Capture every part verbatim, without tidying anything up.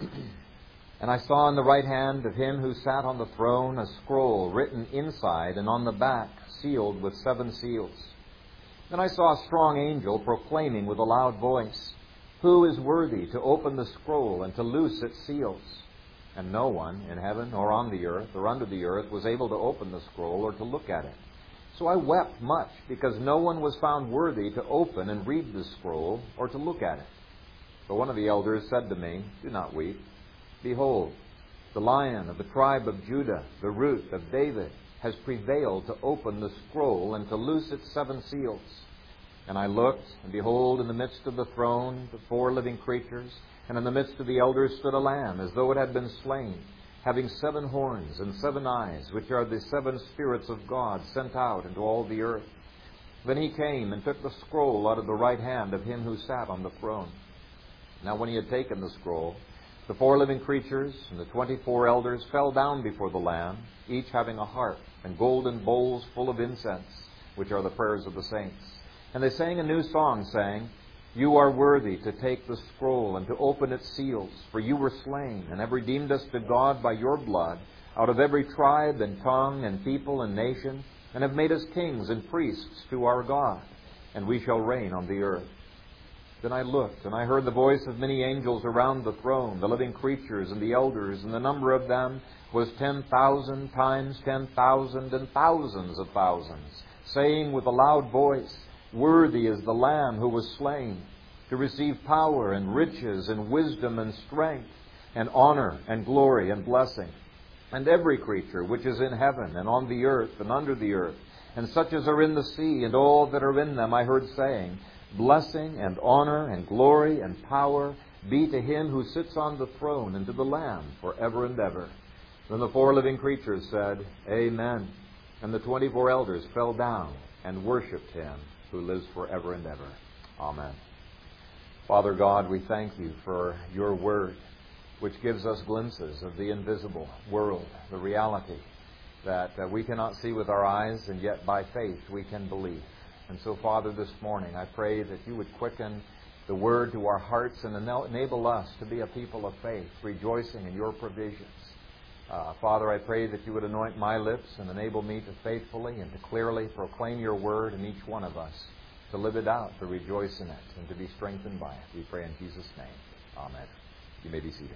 And I saw in the right hand of him who sat on the throne a scroll written inside and on the back, sealed with seven seals. Then I saw a strong angel proclaiming with a loud voice, "Who is worthy to open the scroll and to loose its seals?" And no one in heaven or on the earth or under the earth was able to open the scroll or to look at it. So I wept much because no one was found worthy to open and read the scroll or to look at it. But one of the elders said to me, "Do not weep. Behold, the Lion of the tribe of Judah, the Root of David, has prevailed to open the scroll and to loose its seven seals." And I looked, and behold, in the midst of the throne, the four living creatures, and in the midst of the elders stood a lamb, as though it had been slain, having seven horns and seven eyes, which are the seven spirits of God sent out into all the earth. Then he came and took the scroll out of the right hand of him who sat on the throne. Now when he had taken the scroll, the four living creatures and the twenty-four elders fell down before the Lamb, each having a harp and golden bowls full of incense, which are the prayers of the saints. And they sang a new song, saying, "You are worthy to take the scroll and to open its seals, for you were slain and have redeemed us to God by your blood out of every tribe and tongue and people and nation, and have made us kings and priests to our God, and we shall reign on the earth." Then I looked, and I heard the voice of many angels around the throne, the living creatures and the elders, and the number of them was ten thousand times ten thousand and thousands of thousands, saying with a loud voice, "Worthy is the Lamb who was slain, to receive power and riches and wisdom and strength and honor and glory and blessing." And every creature which is in heaven and on the earth and under the earth, and such as are in the sea and all that are in them, I heard saying, "Blessing and honor and glory and power be to him who sits on the throne and to the Lamb forever and ever." Then the four living creatures said, "Amen." And the twenty-four elders fell down and worshipped him who lives forever and ever. Amen. Father God, we thank you for your word, which gives us glimpses of the invisible world, the reality that uh, we cannot see with our eyes, and yet by faith we can believe. And so, Father, this morning I pray that you would quicken the word to our hearts and enable us to be a people of faith, rejoicing in your provisions. Uh, Father, I pray that you would anoint my lips and enable me to faithfully and to clearly proclaim your word in each one of us, to live it out, to rejoice in it, and to be strengthened by it. We pray in Jesus' name. Amen. You may be seated.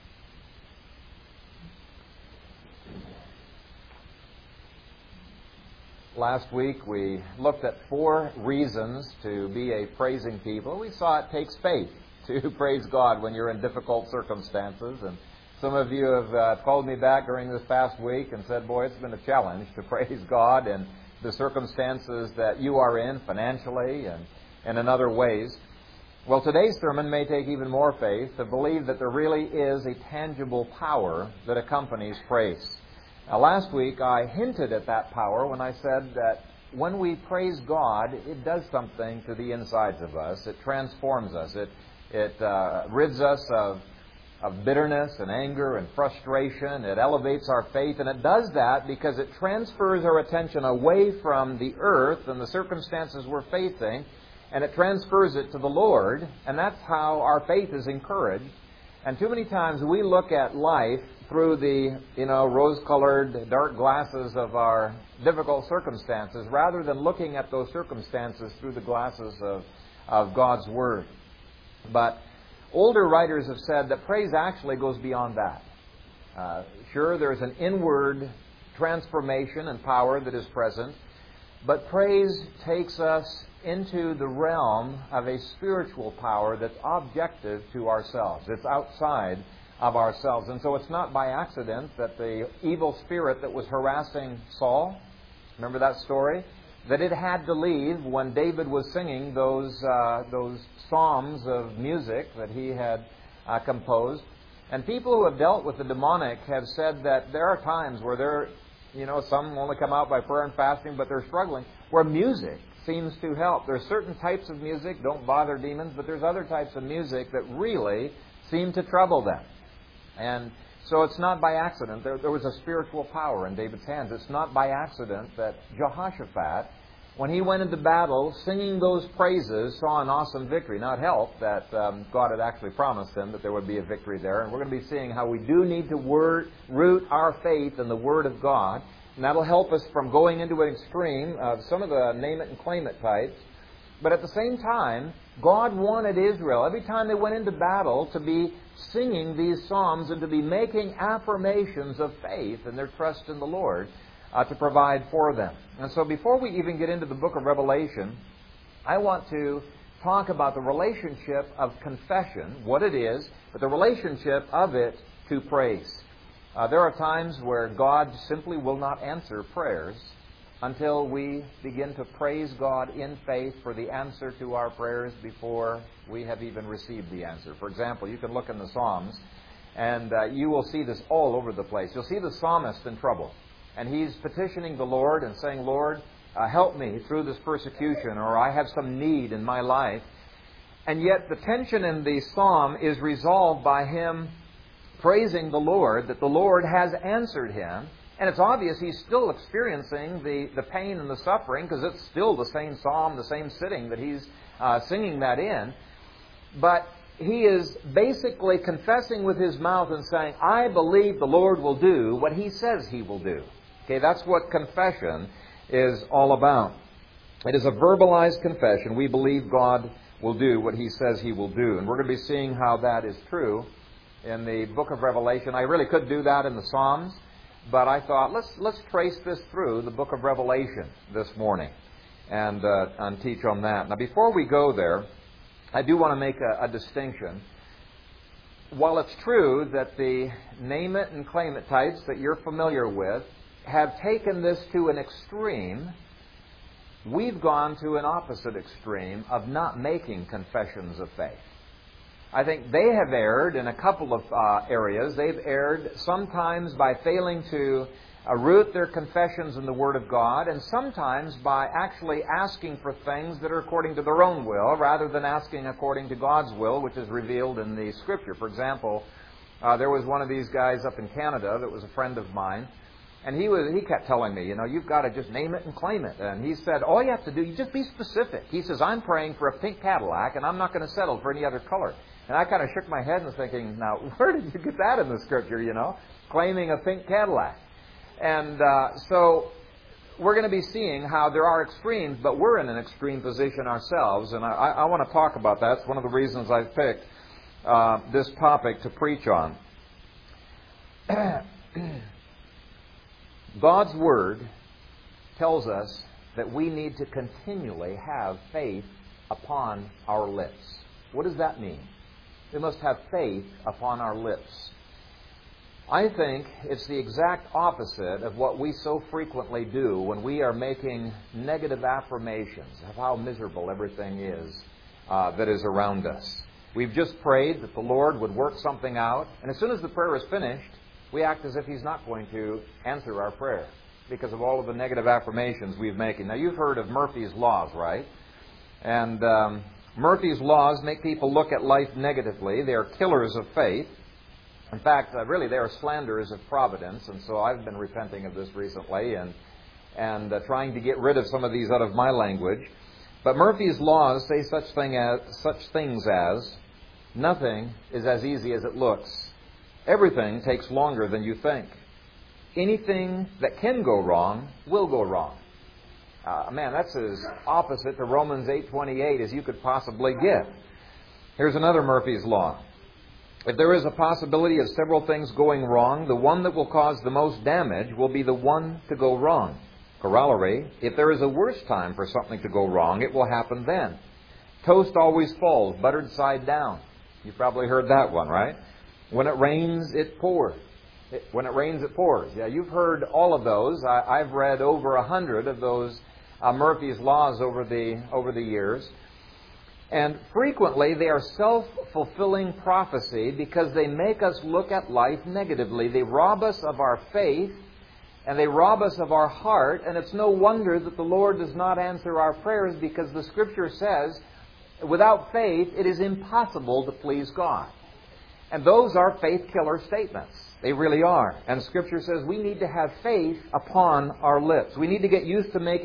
Last week we looked at four reasons to be a praising people. We saw it takes faith to praise God when you're in difficult circumstances. And some of you have uh, called me back during this past week and said, boy, it's been a challenge to praise God in the circumstances that you are in financially and, and in other ways. Well, today's sermon may take even more faith to believe that there really is a tangible power that accompanies praise. Now, last week I hinted at that power when I said that when we praise God, it does something to the insides of us. It transforms us. It it uh, rids us of, of bitterness and anger and frustration. It elevates our faith, and it does that because it transfers our attention away from the earth and the circumstances we're facing, and it transfers it to the Lord, and that's how our faith is encouraged. And too many times we look at life through the, you know, rose-colored, dark glasses of our difficult circumstances, rather than looking at those circumstances through the glasses of, of God's Word. But older writers have said that praise actually goes beyond that. Uh, sure, there's an inward transformation and power that is present, but praise takes us into the realm of a spiritual power that's objective to ourselves. It's outside of ourselves. And so it's not by accident that the evil spirit that was harassing Saul, remember that story? That it had to leave when David was singing those uh, those psalms of music that he had uh, composed. And people who have dealt with the demonic have said that there are times where they're, you know, some only come out by prayer and fasting, but they're struggling, where music seems to help. There's certain types of music, don't bother demons, but there's other types of music that really seem to trouble them. And so it's not by accident. There, there was a spiritual power in David's hands. It's not by accident that Jehoshaphat when he went into battle, singing those praises, saw an awesome victory. Now, it helped that um, God had actually promised him that there would be a victory there. And we're going to be seeing how we do need to word, root our faith in the Word of God. And that'll help us from going into an extreme of some of the name it and claim it types. But at the same time, God wanted Israel, every time they went into battle, to be singing these psalms and to be making affirmations of faith and their trust in the Lord uh, to provide for them. And so before we even get into the book of Revelation, I want to talk about the relationship of confession, what it is, but the relationship of it to praise. Uh, there are times where God simply will not answer prayers until we begin to praise God in faith for the answer to our prayers before we have even received the answer. For example, you can look in the Psalms, and uh, you will see this all over the place. You'll see the psalmist in trouble, and he's petitioning the Lord and saying, Lord, uh, help me through this persecution, or I have some need in my life. And yet the tension in the psalm is resolved by him praising the Lord, that the Lord has answered him. And it's obvious he's still experiencing the, the pain and the suffering, because it's still the same psalm, the same sitting that he's uh, singing that in. But he is basically confessing with his mouth and saying, I believe the Lord will do what he says he will do. Okay, that's what confession is all about. It is a verbalized confession. We believe God will do what he says he will do. And we're going to be seeing how that is true in the book of Revelation. I really could do that in the Psalms, but I thought, let's let's trace this through the book of Revelation this morning and, uh, and teach on that. Now, before we go there, I do want to make a, a distinction. While it's true that the name it and claim it types that you're familiar with have taken this to an extreme, we've gone to an opposite extreme of not making confessions of faith. I think they have erred in a couple of uh, areas. They've erred sometimes by failing to uh, root their confessions in the Word of God, and sometimes by actually asking for things that are according to their own will, rather than asking according to God's will, which is revealed in the Scripture. For example, uh, there was one of these guys up in Canada that was a friend of mine, and he was he kept telling me, you know, you've got to just name it and claim it. And he said, all you have to do, you just be specific. He says, I'm praying for a pink Cadillac, and I'm not going to settle for any other color. And I kind of shook my head and was thinking, now, where did you get that in the Scripture, you know, claiming a pink Cadillac? And uh, so we're going to be seeing how there are extremes, but we're in an extreme position ourselves. And I, I want to talk about that. It's one of the reasons I've picked uh, this topic to preach on. God's Word tells us that we need to continually have faith upon our lips. What does that mean? We must have faith upon our lips. I think it's the exact opposite of what we so frequently do when we are making negative affirmations of how miserable everything is uh, that is around us. We've just prayed that the Lord would work something out, and as soon as the prayer is finished, we act as if He's not going to answer our prayer because of all of the negative affirmations we've making. Now, you've heard of Murphy's Laws, right? And um, Murphy's Laws make people look at life negatively. They are killers of faith. In fact, uh, really, they are slanderers of providence. And so I've been repenting of this recently and and uh, trying to get rid of some of these out of my language. But Murphy's Laws say such thing as such things as nothing is as easy as it looks. Everything takes longer than you think. Anything that can go wrong will go wrong. Uh, man, that's as opposite to Romans eight twenty-eight as you could possibly get. Here's another Murphy's Law. If there is a possibility of several things going wrong, the one that will cause the most damage will be the one to go wrong. Corollary, if there is a worse time for something to go wrong, it will happen then. Toast always falls, buttered side down. You've probably heard that one, right? When it rains, it pours. It, when it rains, it pours. Yeah, you've heard all of those. I, I've read over a hundred of those uh, Murphy's Laws over the over the years. And frequently, they are self-fulfilling prophecy because they make us look at life negatively. They rob us of our faith, and they rob us of our heart. And it's no wonder that the Lord does not answer our prayers, because the Scripture says, without faith, it is impossible to please God. And those are faith-killer statements. They really are. And Scripture says we need to have faith upon our lips. We need to get used to making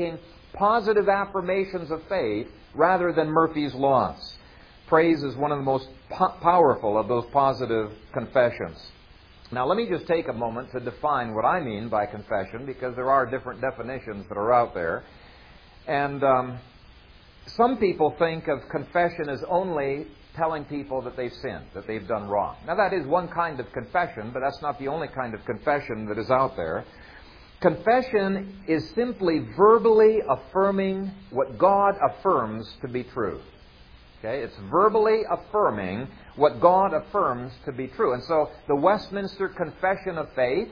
positive affirmations of faith rather than Murphy's laws. Praise is one of the most po- powerful of those positive confessions. Now, let me just take a moment to define what I mean by confession, because there are different definitions that are out there. And um, some people think of confession as only telling people that they've sinned, that they've done wrong. Now, that is one kind of confession, but that's not the only kind of confession that is out there. Confession is simply verbally affirming what God affirms to be true. Okay? It's verbally affirming what God affirms to be true. And so the Westminster Confession of Faith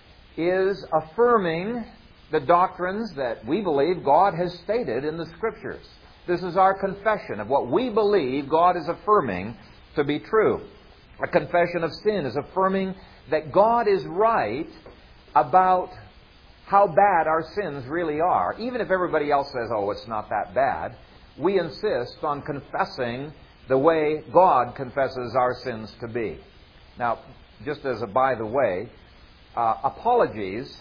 is affirming the doctrines that we believe God has stated in the Scriptures. This is our confession of what we believe God is affirming to be true. A confession of sin is affirming that God is right about how bad our sins really are. Even if everybody else says, oh, it's not that bad, we insist on confessing the way God confesses our sins to be. Now, just as a by the way, uh, apologies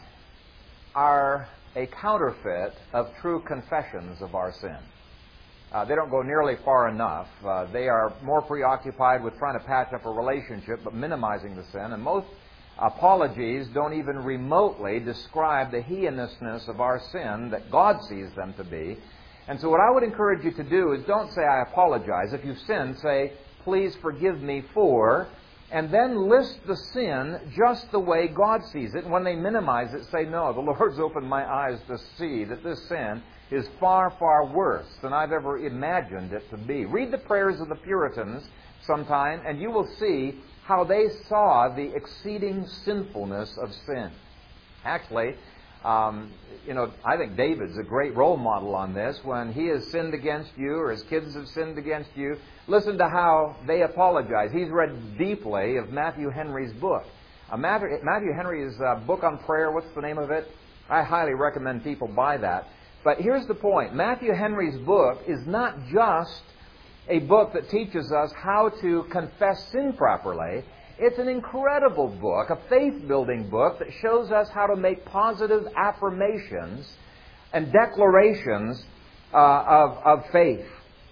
are a counterfeit of true confessions of our sin. Uh, they don't go nearly far enough. Uh, they are more preoccupied with trying to patch up a relationship but minimizing the sin. And most apologies don't even remotely describe the heinousness of our sin that God sees them to be. And so what I would encourage you to do is don't say, I apologize. If you've sinned, say, please forgive me for, and then list the sin just the way God sees it. And when they minimize it, say, no, the Lord's opened my eyes to see that this sin is far, far worse than I've ever imagined it to be. Read the prayers of the Puritans sometime, and you will see how they saw the exceeding sinfulness of sin. Actually, Um, you know, I think David's a great role model on this. When he has sinned against you or his kids have sinned against you, listen to how they apologize. He's read deeply of Matthew Henry's book. Uh, Matthew, Matthew Henry's uh, book on prayer, what's the name of it? I highly recommend people buy that. But here's the point. Matthew Henry's book is not just a book that teaches us how to confess sin properly. It's an incredible book, a faith-building book that shows us how to make positive affirmations and declarations uh, of, of faith.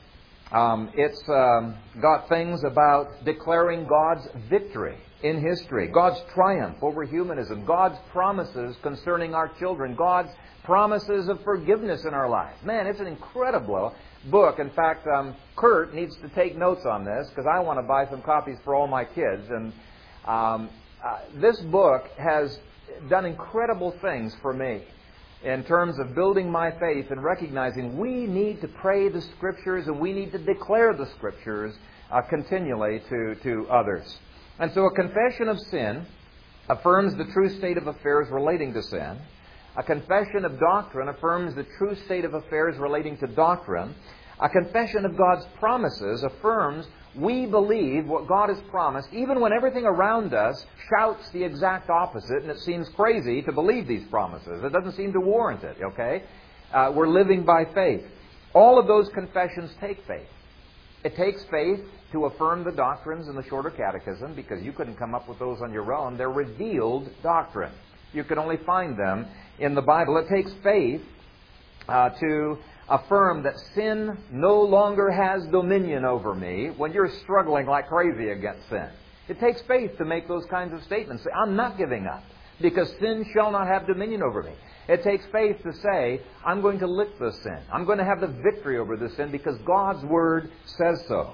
Um, it's um, got things about declaring God's victory in history, God's triumph over humanism, God's promises concerning our children, God's promises of forgiveness in our life. Man, it's an incredible book. In fact, um, Kurt needs to take notes on this because I want to buy some copies for all my kids. And um, uh, this book has done incredible things for me in terms of building my faith and recognizing we need to pray the Scriptures and we need to declare the Scriptures uh, continually to, to others. And so a confession of sin affirms the true state of affairs relating to sin. A confession of doctrine affirms the true state of affairs relating to doctrine. A confession of God's promises affirms we believe what God has promised, even when everything around us shouts the exact opposite, and it seems crazy to believe these promises. It doesn't seem to warrant it, okay? Uh, we're living by faith. All of those confessions take faith. It takes faith to affirm the doctrines in the Shorter Catechism, because you couldn't come up with those on your own. They're revealed doctrine. You can only find them in the Bible. It takes faith uh, to affirm that sin no longer has dominion over me when you're struggling like crazy against sin. It takes faith to make those kinds of statements. Say, I'm not giving up because sin shall not have dominion over me. It takes faith to say, I'm going to lick this sin. I'm going to have the victory over this sin because God's Word says so.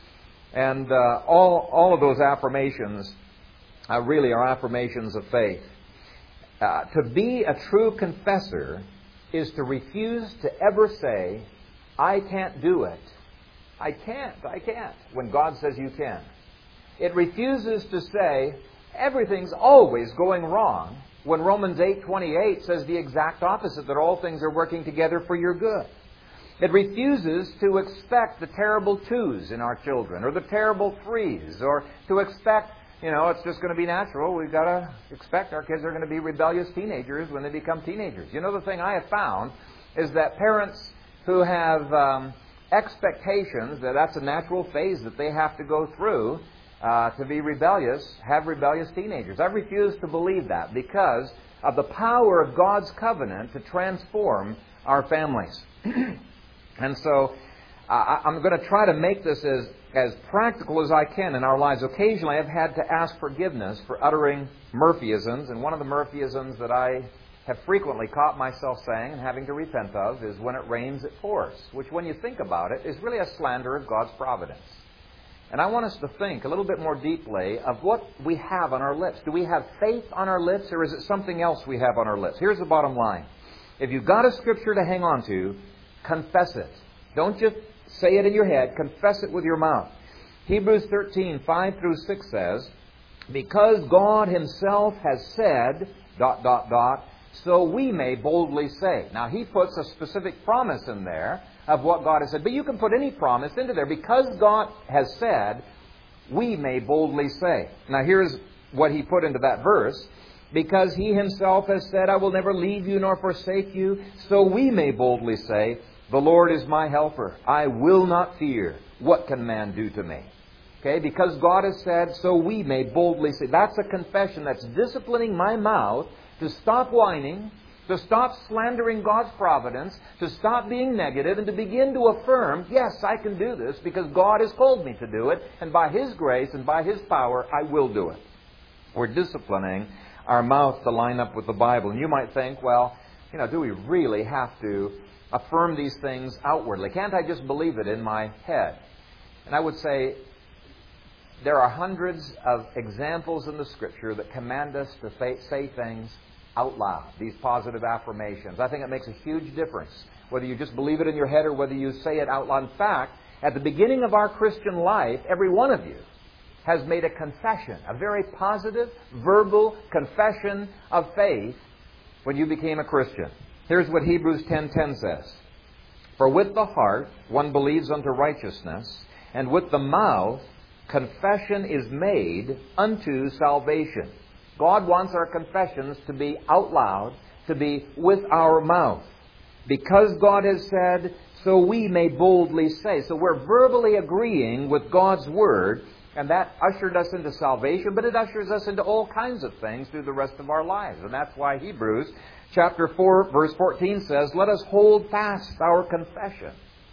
And uh, all, all of those affirmations uh, really are affirmations of faith. Uh, to be a true confessor is to refuse to ever say, I can't do it. I can't, I can't, when God says you can. It refuses to say, everything's always going wrong, when Romans eight twenty-eight says the exact opposite, that all things are working together for your good. It refuses to expect the terrible twos in our children, or the terrible threes, or to expect, you know, it's just going to be natural. We've got to expect our kids are going to be rebellious teenagers when they become teenagers. You know, the thing I have found is that parents who have um, expectations that that's a natural phase that they have to go through, uh, to be rebellious, have rebellious teenagers. I refuse to believe that because of the power of God's covenant to transform our families. And so uh, I'm going to try to make this as, as practical as I can in our lives. Occasionally I've had to ask forgiveness for uttering Murphyisms, and one of the Murphyisms that I have frequently caught myself saying and having to repent of is when it rains it pours, which when you think about it is really a slander of God's providence. And I want us to think a little bit more deeply of what we have on our lips. Do we have faith on our lips, or is it something else we have on our lips? Here's the bottom line. If you've got a scripture to hang on to, confess it. Don't just say it in your head. Confess it with your mouth. Hebrews thirteen, five through six says, because God Himself has said, dot, dot, dot, so we may boldly say. Now, he puts a specific promise in there of what God has said. But you can put any promise into there. Because God has said, we may boldly say. Now, here's what he put into that verse. Because He Himself has said, I will never leave you nor forsake you, so we may boldly say, the Lord is my helper. I will not fear. What can man do to me? Okay, because God has said, so we may boldly say. That's a confession that's disciplining my mouth to stop whining, to stop slandering God's providence, to stop being negative, and to begin to affirm, yes, I can do this because God has called me to do it, and by His grace and by His power, I will do it. We're disciplining our mouth to line up with the Bible. And you might think, well, you know, do we really have to affirm these things outwardly? Can't I just believe it in my head? And I would say, there are hundreds of examples in the Scripture that command us to say things out loud, these positive affirmations. I think it makes a huge difference whether you just believe it in your head or whether you say it out loud. In fact, at the beginning of our Christian life, every one of you has made a confession, a very positive, verbal confession of faith when you became a Christian. Here's what Hebrews ten ten says. For with the heart one believes unto righteousness, and with the mouth confession is made unto salvation. God wants our confessions to be out loud, to be with our mouth. Because God has said, so we may boldly say. So we're verbally agreeing with God's Word, and that ushered us into salvation, but it ushers us into all kinds of things through the rest of our lives. And that's why Hebrews chapter four, verse fourteen says, let us hold fast our confession.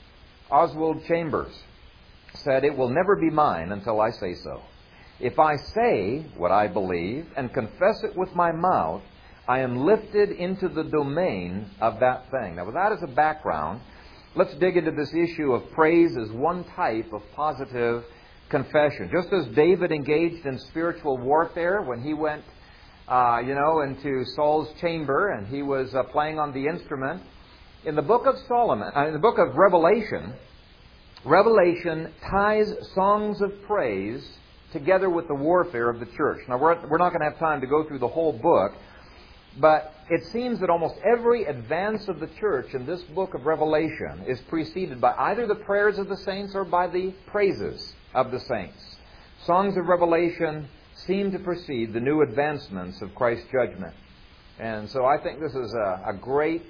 Oswald Chambers said, it will never be mine until I say so. If I say what I believe and confess it with my mouth, I am lifted into the domain of that thing. Now, with that as a background, let's dig into this issue of praise as one type of positive confession. Just as David engaged in spiritual warfare when he went, uh, you know, into Saul's chamber and he was uh, playing on the instrument, in the book of Solomon, uh, in the book of Revelation, Revelation ties songs of praise together with the warfare of the church. Now, we're, we're not going to have time to go through the whole book, but it seems that almost every advance of the church in this book of Revelation is preceded by either the prayers of the saints or by the praises of the saints. Songs of Revelation seem to precede the new advancements of Christ's judgment. And so I think this is a, a great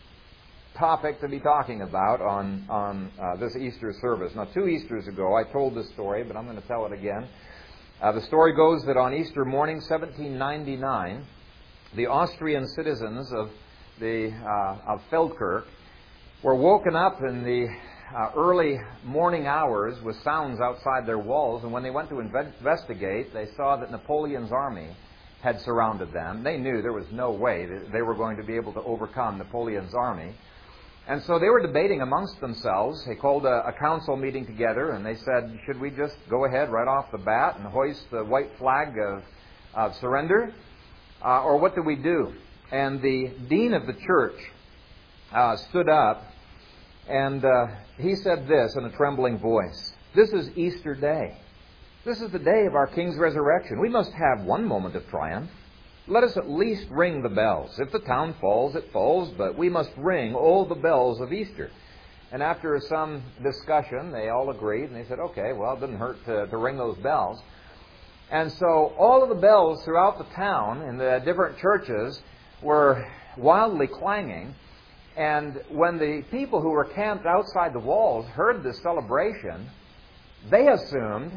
topic to be talking about on, on uh, this Easter service. Now, two Easters ago, I told this story, but I'm going to tell it again. Uh, the story goes that on Easter morning, seventeen ninety-nine, the Austrian citizens of the uh, of Feldkirch were woken up in the uh, early morning hours with sounds outside their walls, and when they went to inve- investigate, they saw that Napoleon's army had surrounded them. They knew there was no way that they were going to be able to overcome Napoleon's army. And so they were debating amongst themselves. They called a, a council meeting together, and they said, should we just go ahead right off the bat and hoist the white flag of, of surrender? Uh, or what do we do? And the dean of the church uh, stood up, and uh, he said this in a trembling voice. This is Easter Day. This is the day of our King's resurrection. We must have one moment of triumph. Let us at least ring the bells. If the town falls, it falls, but we must ring all the bells of Easter. And after some discussion, they all agreed, and they said, okay, well, it didn't hurt to, to ring those bells. And so all of the bells throughout the town in the different churches were wildly clanging. And when the people who were camped outside the walls heard this celebration, they assumed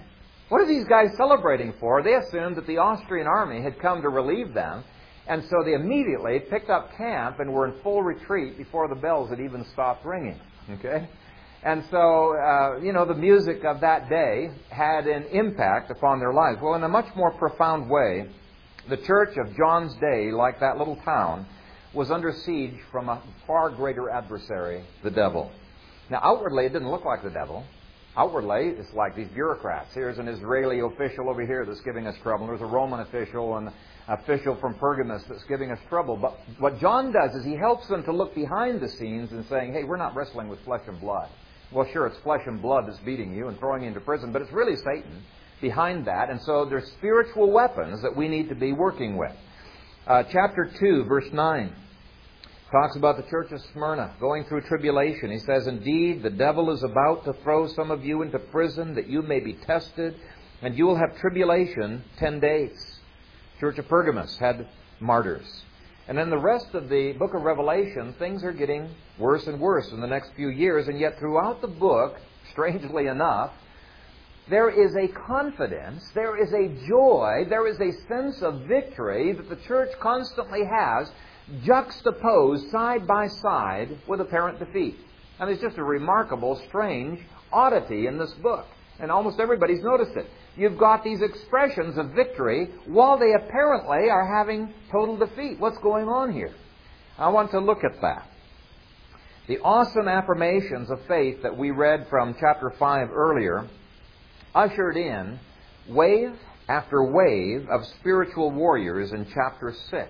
What are these guys celebrating for? They assumed that the Austrian army had come to relieve them, and so they immediately picked up camp and were in full retreat before the bells had even stopped ringing. Okay? And so, uh, you know, the music of that day had an impact upon their lives. Well, in a much more profound way, the church of John's day, like that little town, was under siege from a far greater adversary, the devil. Now, outwardly, it didn't look like the devil. Outwardly, it's like these bureaucrats. Here's an Israeli official over here that's giving us trouble. There's a Roman official and an official from Pergamus that's giving us trouble. But what John does is he helps them to look behind the scenes and saying, hey, we're not wrestling with flesh and blood. Well, sure, it's flesh and blood that's beating you and throwing you into prison, but it's really Satan behind that. And so there's spiritual weapons that we need to be working with. Uh, chapter two, verse nine. Talks about the church of Smyrna going through tribulation. He says, indeed, the devil is about to throw some of you into prison that you may be tested, and you will have tribulation ten days. Church of Pergamus had martyrs. And then the rest of the book of Revelation, things are getting worse and worse in the next few years, and yet throughout the book, strangely enough, there is a confidence, there is a joy, there is a sense of victory that the church constantly has, juxtaposed side by side with apparent defeat. And it's just a remarkable, strange oddity in this book. And almost everybody's noticed it. You've got these expressions of victory while they apparently are having total defeat. What's going on here? I want to look at that. The awesome affirmations of faith that we read from chapter five earlier ushered in wave after wave of spiritual warriors in chapter six.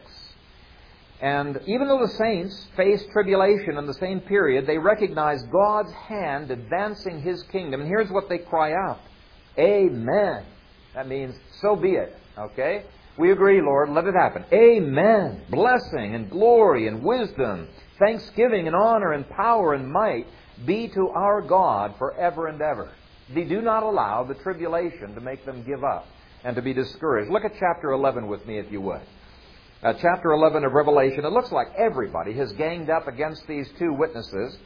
And even though the saints faced tribulation in the same period, they recognized God's hand advancing His kingdom. And here's what they cry out. Amen. That means, so be it. Okay? We agree, Lord. Let it happen. Amen. Blessing and glory and wisdom, thanksgiving and honor and power and might be to our God forever and ever. They do not allow the tribulation to make them give up and to be discouraged. Look at chapter eleven with me, if you would. Uh, chapter eleven of Revelation, it looks like everybody has ganged up against these two witnesses.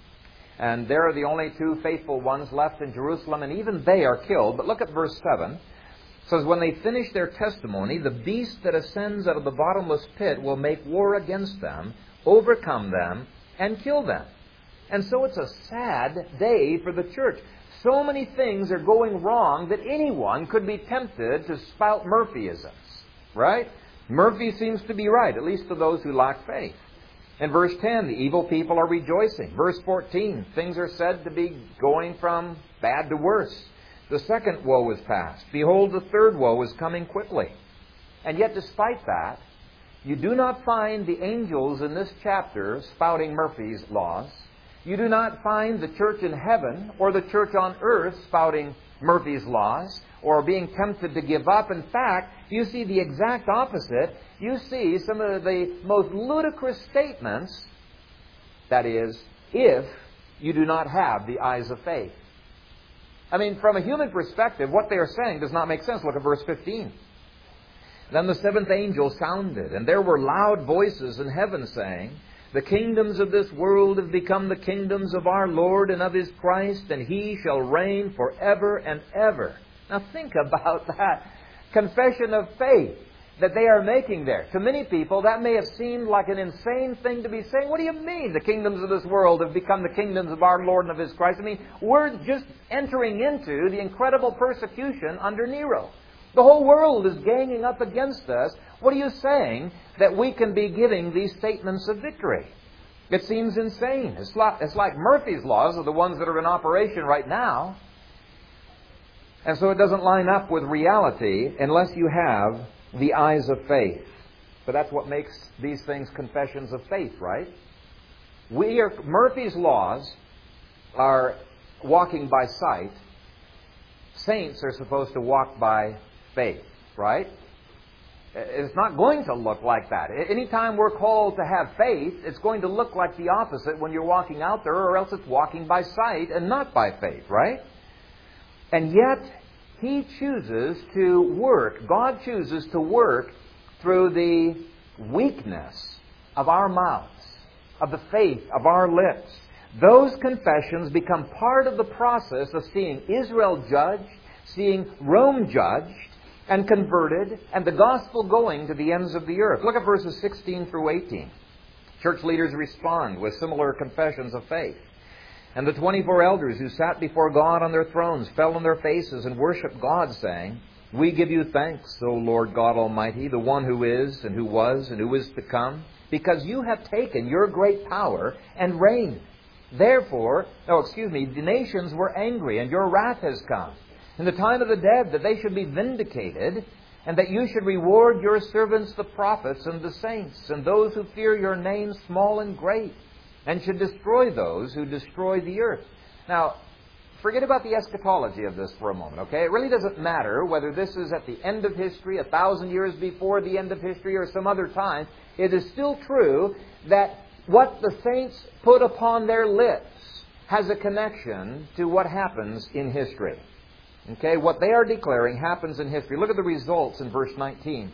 And they're the only two faithful ones left in Jerusalem, and even they are killed. But look at verse seven. It says, when they finish their testimony, the beast that ascends out of the bottomless pit will make war against them, overcome them, and kill them. And so it's a sad day for the church. So many things are going wrong that anyone could be tempted to spout Murphyisms. Right? Murphy seems to be right, at least to those who lack faith. In verse ten, the evil people are rejoicing. Verse fourteen, things are said to be going from bad to worse. The second woe is past. Behold, the third woe is coming quickly. And yet, despite that, you do not find the angels in this chapter spouting Murphy's laws. You do not find the church in heaven or the church on earth spouting Murphy's laws or being tempted to give up. In fact, you see the exact opposite. You see some of the most ludicrous statements, that is, if you do not have the eyes of faith. I mean, from a human perspective, what they are saying does not make sense. Look at verse fifteen. Then the seventh angel sounded, and there were loud voices in heaven saying, the kingdoms of this world have become the kingdoms of our Lord and of His Christ, and He shall reign forever and ever. Now think about that confession of faith that they are making there. To many people, that may have seemed like an insane thing to be saying. What do you mean the kingdoms of this world have become the kingdoms of our Lord and of His Christ? I mean, we're just entering into the incredible persecution under Nero. The whole world is ganging up against us. What are you saying that we can be giving these statements of victory? It seems insane. It's like, it's like Murphy's laws are the ones that are in operation right now. And so it doesn't line up with reality unless you have the eyes of faith. But that's what makes these things confessions of faith, right? We are, Murphy's laws are walking by sight. Saints are supposed to walk by faith, right? It's not going to look like that. Anytime we're called to have faith, it's going to look like the opposite when you're walking out there, or else it's walking by sight and not by faith, right? And yet, He chooses to work, God chooses to work through the weakness of our mouths, of the faith of our lips. Those confessions become part of the process of seeing Israel judged, seeing Rome judged and converted and the gospel going to the ends of the earth. Look at verses sixteen through eighteen. Church leaders respond with similar confessions of faith. And the twenty-four elders who sat before God on their thrones fell on their faces and worshipped God, saying, We give you thanks, O Lord God Almighty, the one who is, and who was, and who is to come, because you have taken your great power and reigned. Therefore, oh, excuse me, the nations were angry, and your wrath has come. In the time of the dead, that they should be vindicated, and that you should reward your servants the prophets and the saints, and those who fear your name, small and great, and should destroy those who destroy the earth. Now, forget about the eschatology of this for a moment, okay? It really doesn't matter whether this is at the end of history, a thousand years before the end of history, or some other time. It is still true that what the saints put upon their lips has a connection to what happens in history. Okay, what they are declaring happens in history. Look at the results in verse nineteen.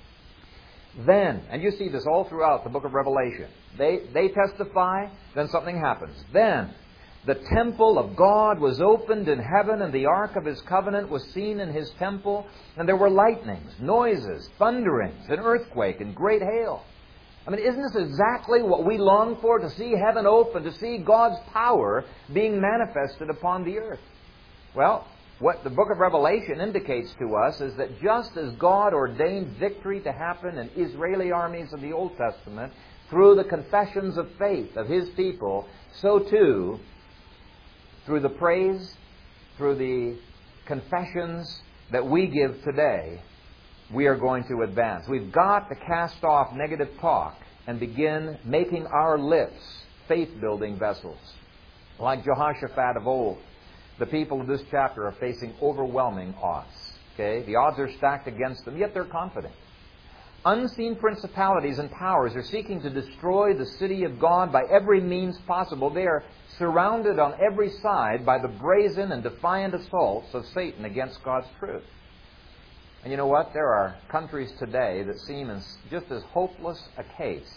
Then, and you see this all throughout the book of Revelation, they, they testify, then something happens. Then, the temple of God was opened in heaven, and the ark of His covenant was seen in His temple, and there were lightnings, noises, thunderings, an earthquake, and great hail. I mean, isn't this exactly what we long for? To see heaven open, to see God's power being manifested upon the earth. Well, what the book of Revelation indicates to us is that just as God ordained victory to happen in Israeli armies of the Old Testament through the confessions of faith of His people, so too, through the praise, through the confessions that we give today, we are going to advance. We've got to cast off negative talk and begin making our lips faith-building vessels. Like Jehoshaphat of old, the people of this chapter are facing overwhelming odds. Okay? The odds are stacked against them, yet they're confident. Unseen principalities and powers are seeking to destroy the city of God by every means possible. They are surrounded on every side by the brazen and defiant assaults of Satan against God's truth. And you know what? There are countries today that seem as, just as hopeless a case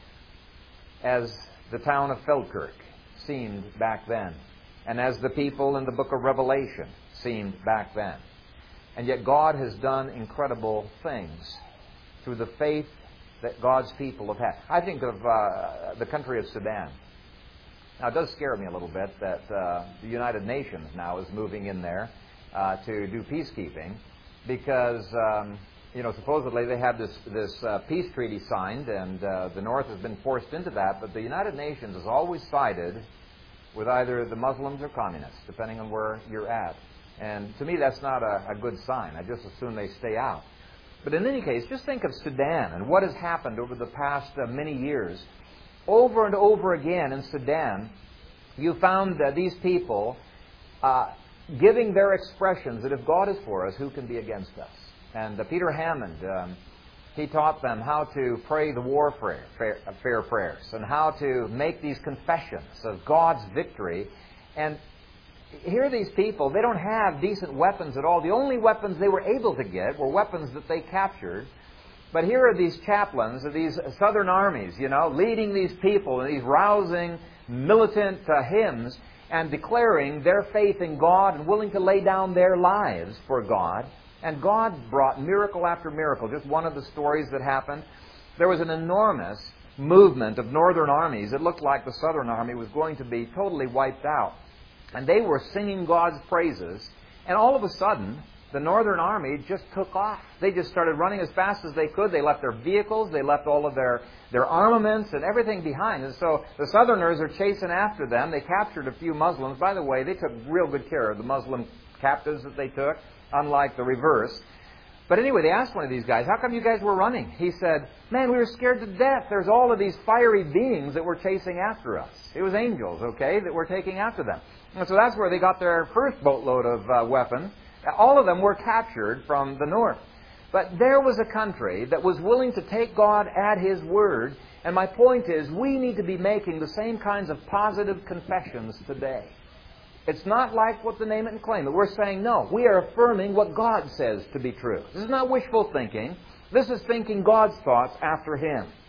as the town of Feldkirch seemed back then, and as the people in the book of Revelation seemed back then. And yet God has done incredible things through the faith that God's people have had. I think of uh, the country of Sudan. Now, it does scare me a little bit that uh, the United Nations now is moving in there uh, to do peacekeeping, because um, you know, supposedly they have this this uh, peace treaty signed, and uh, the North has been forced into that. But the United Nations has always sided with either the Muslims or communists, depending on where you're at. And to me, that's not a, a good sign. I just assume they stay out. But in any case, just think of Sudan and what has happened over the past uh, many years. Over and over again in Sudan, you found uh, these people uh, giving their expressions that if God is for us, who can be against us? And uh, Peter Hammond, um, he taught them how to pray the war prayer, fair, uh, fair prayers, and how to make these confessions of God's victory. And here are these people, they don't have decent weapons at all. The only weapons they were able to get were weapons that they captured. But here are these chaplains of these southern armies, you know, leading these people in these rousing, militant uh, hymns and declaring their faith in God and willing to lay down their lives for God. And God brought miracle after miracle. Just one of the stories that happened, there was an enormous movement of northern armies. It looked like the southern army was going to be totally wiped out. And they were singing God's praises. And all of a sudden, the northern army just took off. They just started running as fast as they could. They left their vehicles. They left all of their, their armaments and everything behind. And so the southerners are chasing after them. They captured a few Muslims. By the way, they took real good care of the Muslim captives that they took, unlike the reverse. But anyway, they asked one of these guys, how come you guys were running? He said, man, we were scared to death. There's all of these fiery beings that were chasing after us. It was angels, okay, that were taking after them. And so that's where they got their first boatload of uh, weapons. All of them were captured from the north. But there was a country that was willing to take God at His word. And my point is, we need to be making the same kinds of positive confessions today. It's not like what the name it and claim it. We're saying, no, we are affirming what God says to be true. This is not wishful thinking. This is thinking God's thoughts after Him. And I think it's really important that we do that. Now,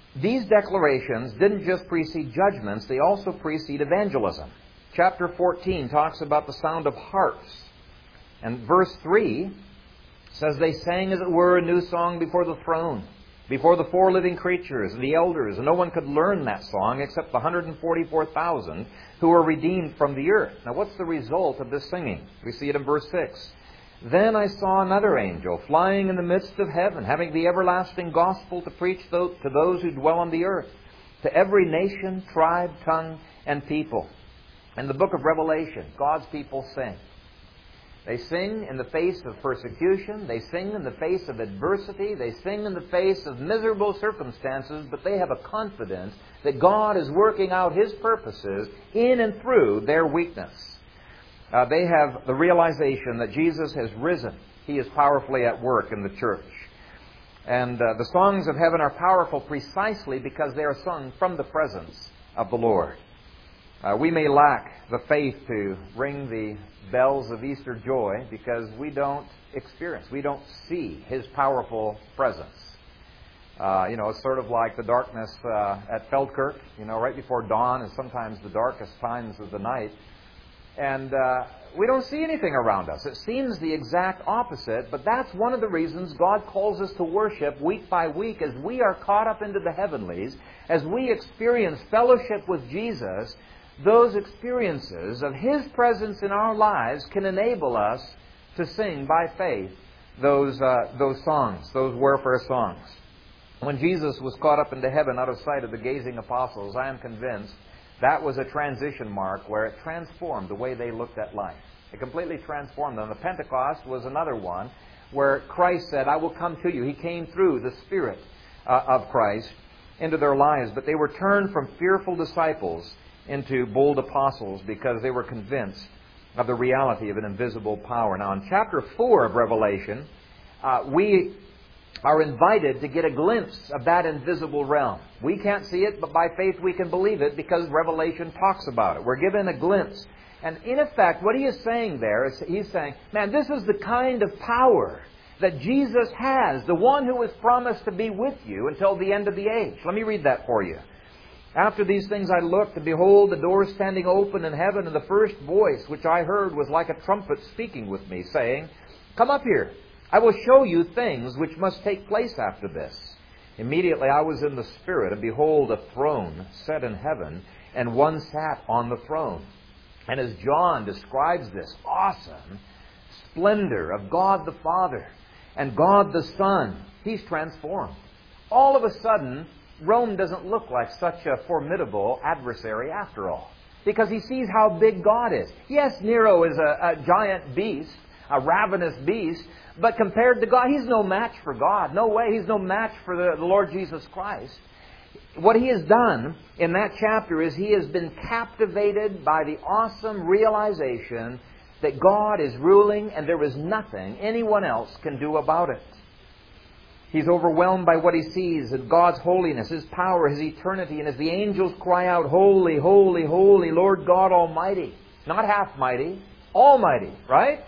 these declarations didn't just precede judgments, they also precede evangelism. Chapter fourteen talks about the sound of harps. And verse three says, they sang, as it were, a new song before the throne, before the four living creatures and the elders. And no one could learn that song except the one hundred forty-four thousand who were redeemed from the earth. Now, what's the result of this singing? We see it in verse six. Then I saw another angel flying in the midst of heaven, having the everlasting gospel to preach to those who dwell on the earth, to every nation, tribe, tongue, and people. In the book of Revelation, God's people sing. They sing in the face of persecution. They sing in the face of adversity. They sing in the face of miserable circumstances, but they have a confidence that God is working out His purposes in and through their weakness. Uh, they have the realization that Jesus has risen. He is powerfully at work in the church. And uh, the songs of heaven are powerful precisely because they are sung from the presence of the Lord. Uh, we may lack the faith to ring the bells of Easter joy because we don't experience, we don't see His powerful presence. Uh, you know, it's sort of like the darkness uh, at Feldkirch. You know, right before dawn is sometimes the darkest times of the night. And uh, we don't see anything around us. It seems the exact opposite, but that's one of the reasons God calls us to worship week by week as we are caught up into the heavenlies, as we experience fellowship with Jesus. Those experiences of His presence in our lives can enable us to sing by faith those, uh, those songs, those warfare songs. When Jesus was caught up into heaven out of sight of the gazing apostles, I am convinced that was a transition mark where it transformed the way they looked at life. It completely transformed them. The Pentecost was another one where Christ said, I will come to you. He came through the Spirit uh, of Christ into their lives. But they were turned from fearful disciples into bold apostles because they were convinced of the reality of an invisible power. Now, in chapter four of Revelation, uh, we are invited to get a glimpse of that invisible realm. We can't see it, but by faith we can believe it because Revelation talks about it. We're given a glimpse. And in effect, what he is saying there is he's saying, man, this is the kind of power that Jesus has, the one who was promised to be with you until the end of the age. Let me read that for you. After these things I looked, and behold, the door standing open in heaven, and the first voice which I heard was like a trumpet speaking with me, saying, Come up here. I will show you things which must take place after this. Immediately I was in the Spirit, and behold, a throne set in heaven, and one sat on the throne. And as John describes this awesome splendor of God the Father and God the Son, he's transformed. All of a sudden, Rome doesn't look like such a formidable adversary after all, because he sees how big God is. Yes, Nero is a, a giant beast, a ravenous beast, but compared to God, he's no match for God. No way. He's no match for the, the Lord Jesus Christ. What he has done in that chapter is he has been captivated by the awesome realization that God is ruling and there is nothing anyone else can do about it. He's overwhelmed by what he sees of God's holiness, His power, His eternity, and as the angels cry out, Holy, holy, holy, Lord God Almighty. Not half mighty, almighty, right?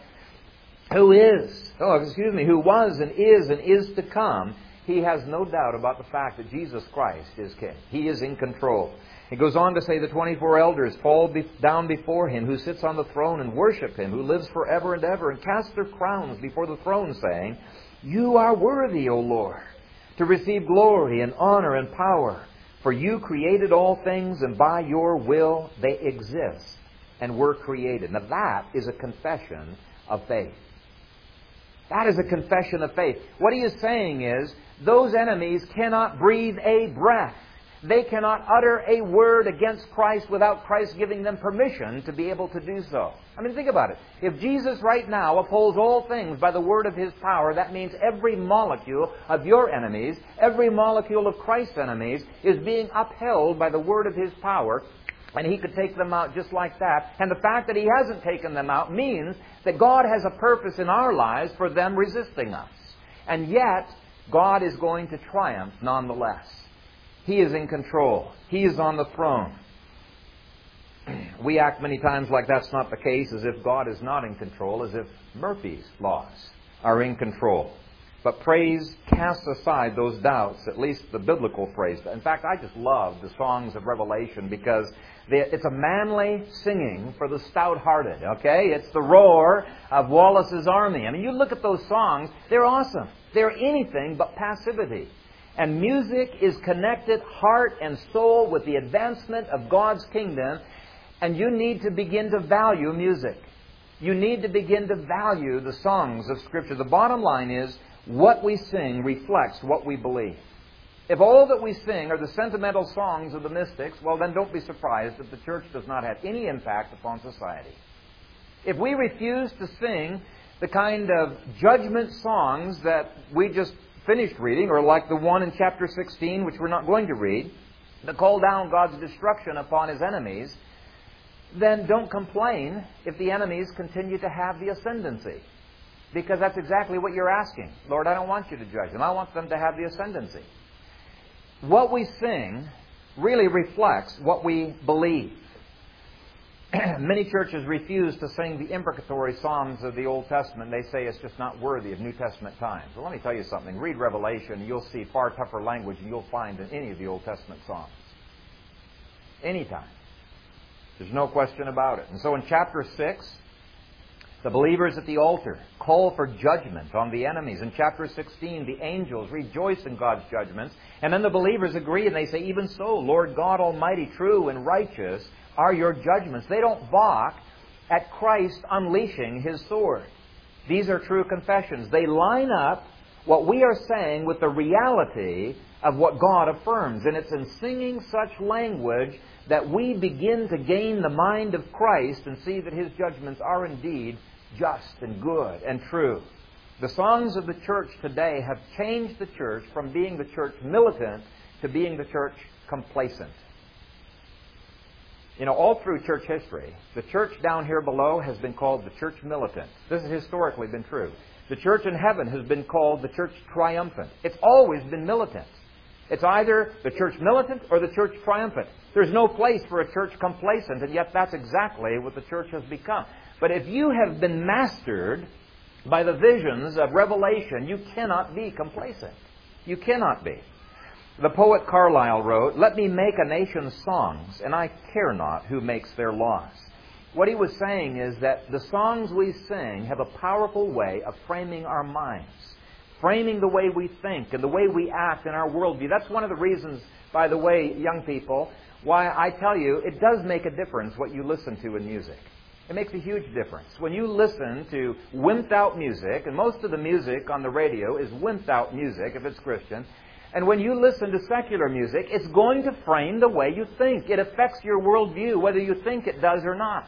Who is, oh, excuse me, who was and is and is to come. He has no doubt about the fact that Jesus Christ is King. He is in control. It goes on to say the twenty-four elders fall be- down before Him who sits on the throne and worship Him who lives forever and ever and cast their crowns before the throne saying, You are worthy, O Lord, to receive glory and honor and power, for You created all things and by Your will they exist and were created. Now that is a confession of faith. That is a confession of faith. What he is saying is, those enemies cannot breathe a breath. They cannot utter a word against Christ without Christ giving them permission to be able to do so. I mean, think about it. If Jesus right now upholds all things by the word of His power, that means every molecule of your enemies, every molecule of Christ's enemies is being upheld by the word of His power. And He could take them out just like that. And the fact that He hasn't taken them out means that God has a purpose in our lives for them resisting us. And yet, God is going to triumph nonetheless. He is in control. He is on the throne. We act many times like that's not the case, as if God is not in control, as if Murphy's laws are in control. But praise casts aside those doubts, at least the biblical phrase. In fact, I just love the songs of Revelation because they, it's a manly singing for the stout-hearted, okay? It's the roar of Wallace's army. I mean, you look at those songs, they're awesome. They're anything but passivity. And music is connected heart and soul with the advancement of God's kingdom, and you need to begin to value music. You need to begin to value the songs of Scripture. The bottom line is, what we sing reflects what we believe. If all that we sing are the sentimental songs of the mystics, well, then don't be surprised that the church does not have any impact upon society. If we refuse to sing the kind of judgment songs that we just finished reading, or like the one in chapter sixteen, which we're not going to read, that call down God's destruction upon His enemies, then don't complain if the enemies continue to have the ascendancy. Because that's exactly what you're asking. Lord, I don't want you to judge them. I want them to have the ascendancy. What we sing really reflects what we believe. Many churches refuse to sing the imprecatory psalms of the Old Testament. They say it's just not worthy of New Testament times. Well, let me tell you something. Read Revelation, and you'll see far tougher language than you'll find in any of the Old Testament psalms. Anytime. There's no question about it. And so in chapter six, the believers at the altar call for judgment on the enemies. In chapter sixteen, the angels rejoice in God's judgments. And then the believers agree and they say, even so, Lord God Almighty, true and righteous are your judgments. They don't balk at Christ unleashing His sword. These are true confessions. They line up what we are saying with the reality of what God affirms. And it's in singing such language that we begin to gain the mind of Christ and see that His judgments are indeed just and good and true. The songs of the church today have changed the church from being the church militant to being the church complacent. You know, all through church history, the church down here below has been called the church militant. This has historically been true. The church in heaven has been called the church triumphant. It's always been militant. It's either the church militant or the church triumphant. There's no place for a church complacent, and yet that's exactly what the church has become. But if you have been mastered by the visions of Revelation, you cannot be complacent. You cannot be. The poet Carlyle wrote, "Let me make a nation's songs, and I care not who makes their laws." What he was saying is that the songs we sing have a powerful way of framing our minds, framing the way we think and the way we act in our worldview. That's one of the reasons, by the way, young people, why I tell you it does make a difference what you listen to in music. It makes a huge difference. When you listen to wimped-out music, and most of the music on the radio is wimped-out music if it's Christian, and when you listen to secular music, it's going to frame the way you think. It affects your worldview, whether you think it does or not.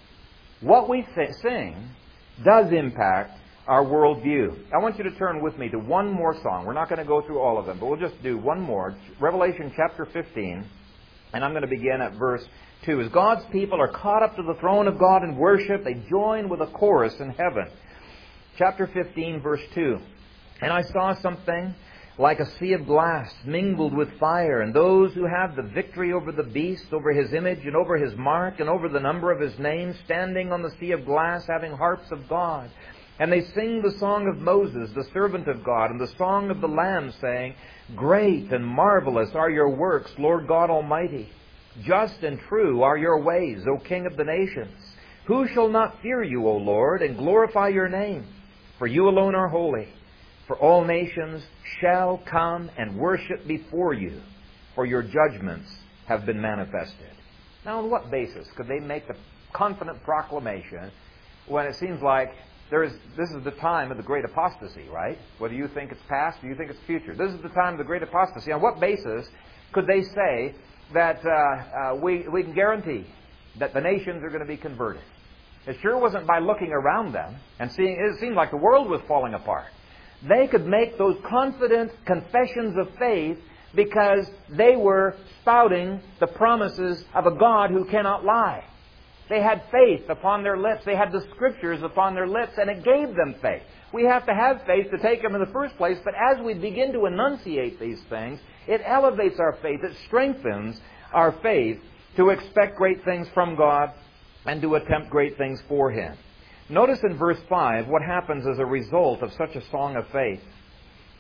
What we th- sing does impact our worldview. I want you to turn with me to one more song. We're not going to go through all of them, but we'll just do one more. Revelation chapter fifteen, and I'm going to begin at verse two. As God's people are caught up to the throne of God in worship, they join with a chorus in heaven. Chapter fifteen, verse two. And I saw something like a sea of glass mingled with fire, and those who have the victory over the beast, over his image, and over his mark, and over the number of his name, standing on the sea of glass, having harps of God. And they sing the song of Moses, the servant of God, and the song of the Lamb, saying, Great and marvelous are your works, Lord God Almighty. Just and true are your ways, O King of the nations. Who shall not fear you, O Lord, and glorify your name? For you alone are holy. For all nations shall come and worship before you, for your judgments have been manifested. Now, on what basis could they make the confident proclamation when it seems like there is, this is the time of the great apostasy, right? Whether you think it's past or you think it's future. This is the time of the great apostasy. On what basis could they say that uh, uh, we, we can guarantee that the nations are going to be converted? It sure wasn't by looking around them and seeing, it seemed like the world was falling apart. They could make those confident confessions of faith because they were spouting the promises of a God who cannot lie. They had faith upon their lips. They had the Scriptures upon their lips, and it gave them faith. We have to have faith to take them in the first place, but as we begin to enunciate these things, it elevates our faith. It strengthens our faith to expect great things from God and to attempt great things for Him. Notice in verse five what happens as a result of such a song of faith.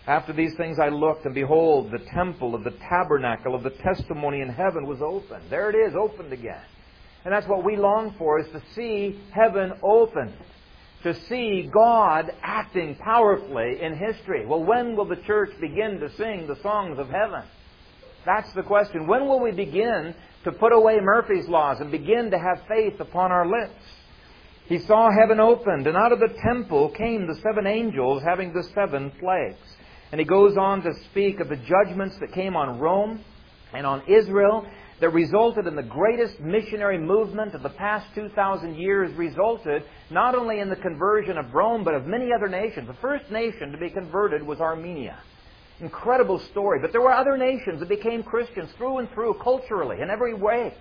After these things I looked, and behold, the temple of the tabernacle of the testimony in heaven was opened. There it is, opened again. And that's what we long for, is to see heaven opened. To see God acting powerfully in history. Well, when will the church begin to sing the songs of heaven? That's the question. When will we begin to put away Murphy's laws and begin to have faith upon our lips? He saw heaven opened, and out of the temple came the seven angels having the seven plagues. And he goes on to speak of the judgments that came on Rome and on Israel that resulted in the greatest missionary movement of the past two thousand years, resulted not only in the conversion of Rome, but of many other nations. The first nation to be converted was Armenia. Incredible story. But there were other nations that became Christians through and through, culturally, in every way.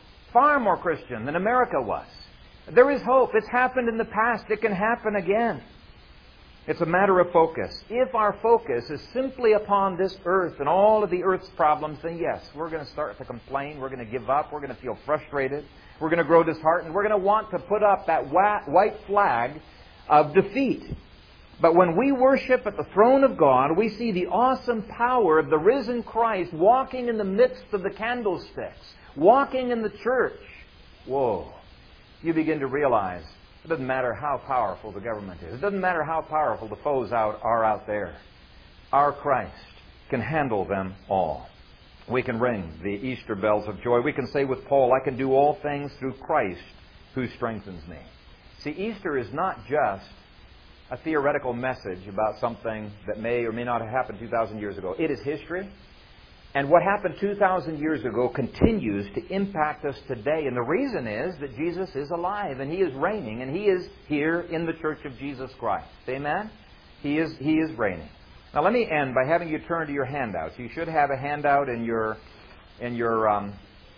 Far more Christian than America was. There is hope. It's happened in the past. It can happen again. It's a matter of focus. If our focus is simply upon this earth and all of the earth's problems, then yes, we're going to start to complain. We're going to give up. We're going to feel frustrated. We're going to grow disheartened. We're going to want to put up that white flag of defeat. But when we worship at the throne of God, we see the awesome power of the risen Christ walking in the midst of the candlesticks, walking in the church. Whoa. You begin to realize it doesn't matter how powerful the government is. It doesn't matter how powerful the foes out are out there. Our Christ can handle them all. We can ring the Easter bells of joy. We can say with Paul, I can do all things through Christ who strengthens me. See, Easter is not just a theoretical message about something that may or may not have happened two thousand years ago. It is history. And what happened two thousand years ago continues to impact us today. And the reason is that Jesus is alive and He is reigning, and He is here in the Church of Jesus Christ. Amen? He is, He is reigning. Now let me end by having you turn to your handouts. You should have a handout in your, in your um,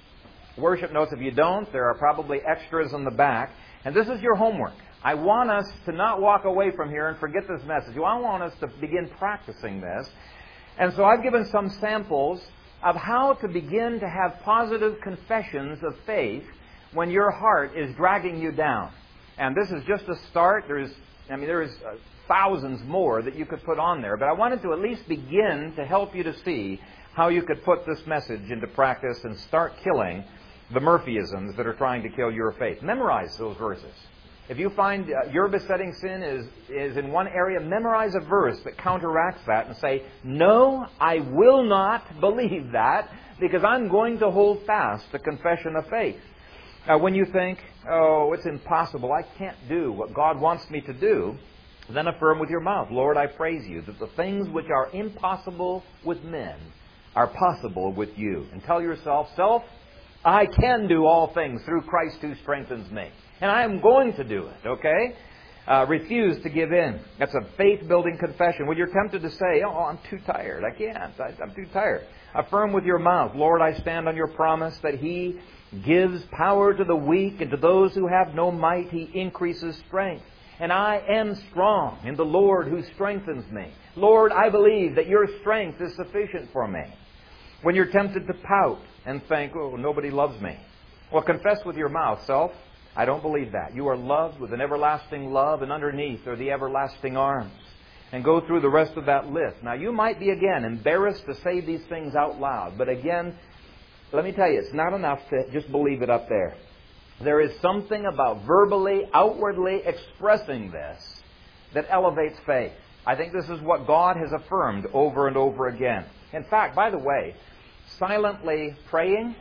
worship notes. If you don't, there are probably extras on the back. And this is your homework. I want us to not walk away from here and forget this message. I want us to begin practicing this. And so I've given some samples of how to begin to have positive confessions of faith when your heart is dragging you down. And this is just a start. There's, I mean, there is uh, thousands more that you could put on there. But I wanted to at least begin to help you to see how you could put this message into practice and start killing the Murphyisms that are trying to kill your faith. Memorize those verses. If you find uh, your besetting sin is, is in one area, memorize a verse that counteracts that and say, no, I will not believe that, because I'm going to hold fast the confession of faith. Uh, when you think, oh, it's impossible, I can't do what God wants me to do, then affirm with your mouth, Lord, I praise you that the things which are impossible with men are possible with you. And tell yourself, self, I can do all things through Christ who strengthens me. And I am going to do it, okay? Uh, refuse to give in. That's a faith-building confession. When you're tempted to say, oh, I'm too tired. I can't. I, I'm too tired. Affirm with your mouth, Lord, I stand on your promise that He gives power to the weak, and to those who have no might He increases strength. And I am strong in the Lord who strengthens me. Lord, I believe that your strength is sufficient for me. When you're tempted to pout and think, oh, nobody loves me. Well, confess with your mouth, self, I don't believe that. You are loved with an everlasting love, and underneath are the everlasting arms. And go through the rest of that list. Now, you might be, again, embarrassed to say these things out loud. But again, let me tell you, it's not enough to just believe it up there. There is something about verbally, outwardly expressing this that elevates faith. I think this is what God has affirmed over and over again. In fact, by the way, silently praying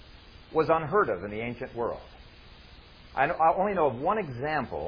was unheard of in the ancient world. I only know of one example,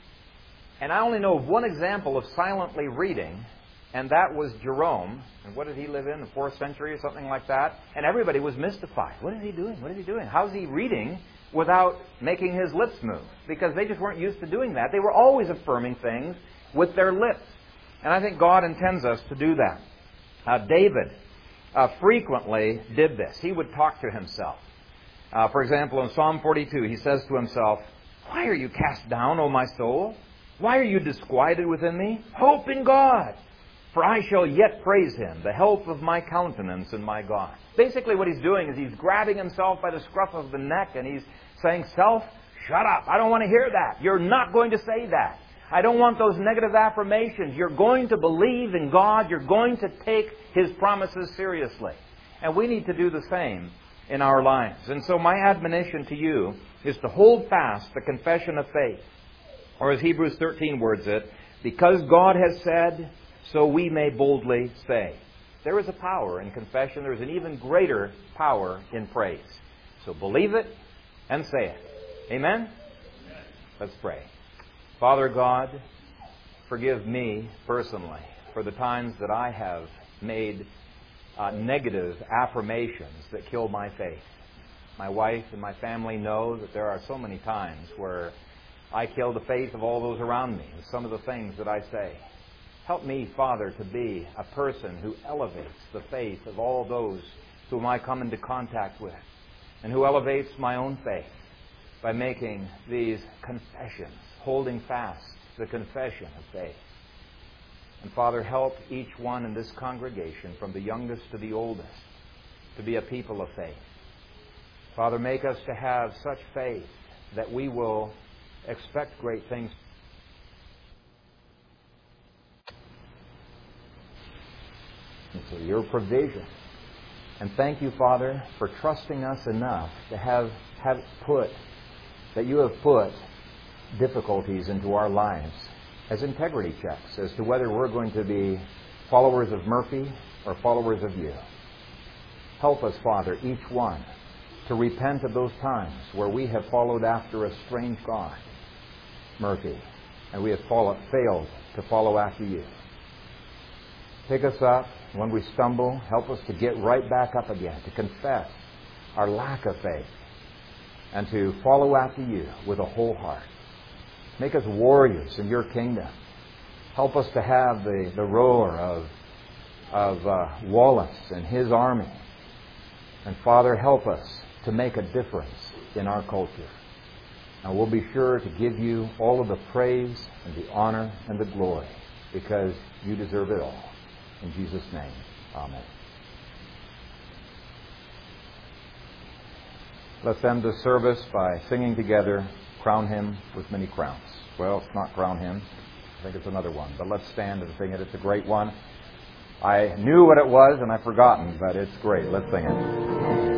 and I only know of one example of silently reading, and that was Jerome. And what did he live in, the fourth century or something like that? And everybody was mystified. What is he doing? What is he doing? How's he reading without making his lips move? Because they just weren't used to doing that. They were always affirming things with their lips. And I think God intends us to do that. Uh, David uh, frequently did this. He would talk to himself. Uh, for example, in Psalm forty-two, he says to himself, why are you cast down, O my soul? Why are you disquieted within me? Hope in God, for I shall yet praise Him, the health of my countenance and my God. Basically what he's doing is he's grabbing himself by the scruff of the neck and he's saying, self, shut up. I don't want to hear that. You're not going to say that. I don't want those negative affirmations. You're going to believe in God. You're going to take His promises seriously. And we need to do the same in our lives. And so my admonition to you is to hold fast the confession of faith. Or as Hebrews thirteen words it, because God has said, so we may boldly say. There is a power in confession. There is an even greater power in praise. So believe it and say it. Amen? Let's pray. Father God, forgive me personally for the times that I have made uh, negative affirmations that kill my faith. My wife and my family know that there are so many times where I kill the faith of all those around me with some of the things that I say. Help me, Father, to be a person who elevates the faith of all those whom I come into contact with, and who elevates my own faith by making these confessions, holding fast the confession of faith. And Father, help each one in this congregation, from the youngest to the oldest, to be a people of faith. Father, make us to have such faith that we will expect great things. And for your provision. And thank you, Father, for trusting us enough to have, have put, that you have put difficulties into our lives as integrity checks as to whether we're going to be followers of Murphy or followers of you. Help us, Father, each one, to repent of those times where we have followed after a strange God, Murphy, and we have followed, failed to follow after you. Pick us up when we stumble. Help us to get right back up again, to confess our lack of faith, and to follow after you with a whole heart. Make us warriors in your kingdom. Help us to have the, the roar of, of uh, Wallace and his army. And Father, help us to make a difference in our culture. And we'll be sure to give you all of the praise and the honor and the glory, because you deserve it all. In Jesus' name, amen. Let's end the service by singing together, Crown Him with Many Crowns. Well, it's not Crown Him. I think it's another one. But let's stand and sing it. It's a great one. I knew what it was and I've forgotten, but it's great. Let's sing it.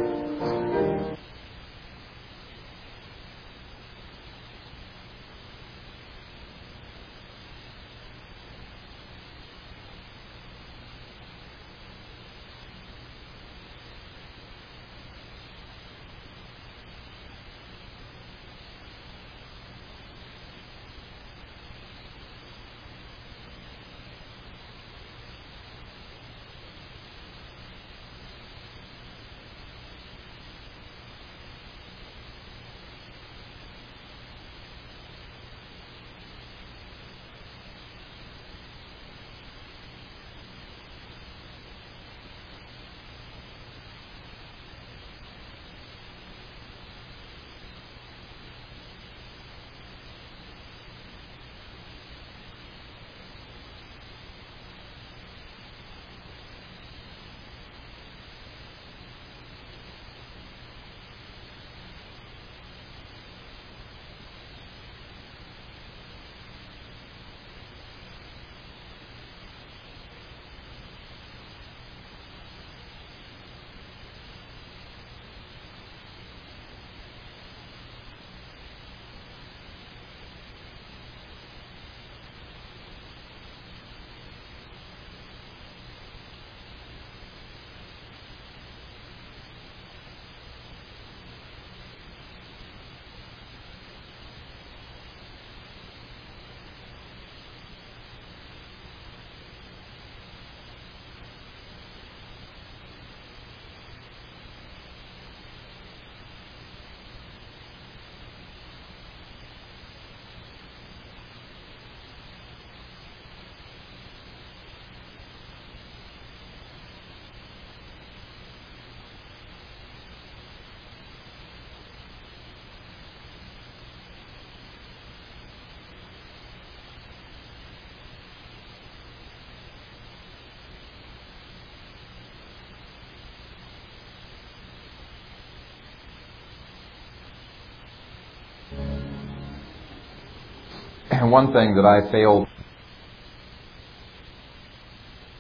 one thing that I failed